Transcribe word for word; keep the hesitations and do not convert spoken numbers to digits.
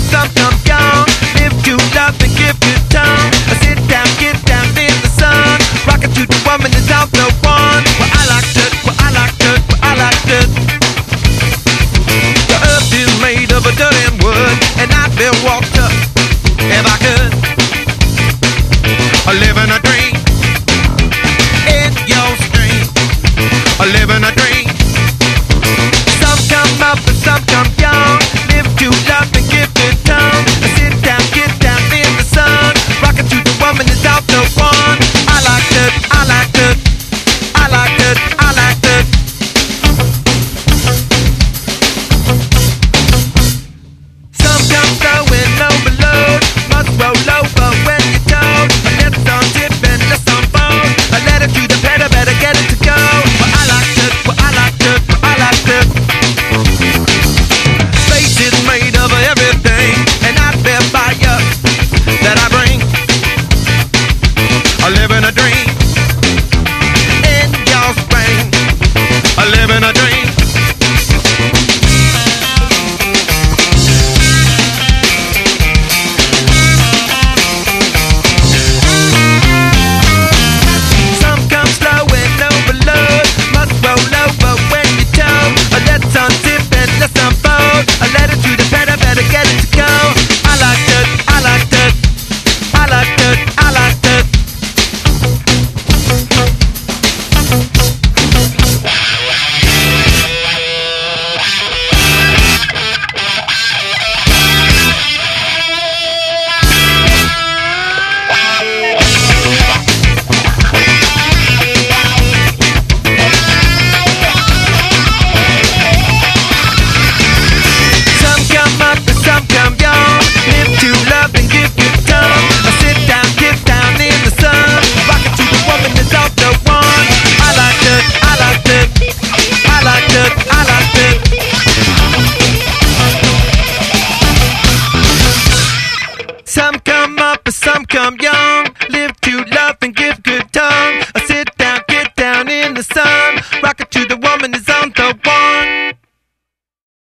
some come young. Live to love and give good tongue. Sit down, get down in the sun. Rockin' to the woman is out the one. Well, I like it, well, I like it, well, I like it. The earth is made of a dirt and wood, and I'd be walked up if I could. I live in a dream, in your stream. I live in a dream. Some come up and some come young. Live to love and give good tongue. Sit down, get down in the sun. Rockin' to the woman is out the one. I like it, I like it, I like it, I like it. Some come going overload. Must roll over when you're told. Let some dip and let some fold. I let it to the pedal, better get it to go. Well, I like it, well, I like it, well, I like it. Space is made of everything, and I bear fire that I bring. I live in a dream, in your spring. I live in a dream. Some come slow and overload. Must roll over when you're told. I let some dip and let some fold. I let it to the pedal, better get it to go. I like it, I like it, I like it, I like it. Some come up and some come young. Live to love and give good tongue. I sit down, get down in the sun. Rockin' to the woman is out the one. I like it, I like it, I like it, I like it. Some come up and some come young.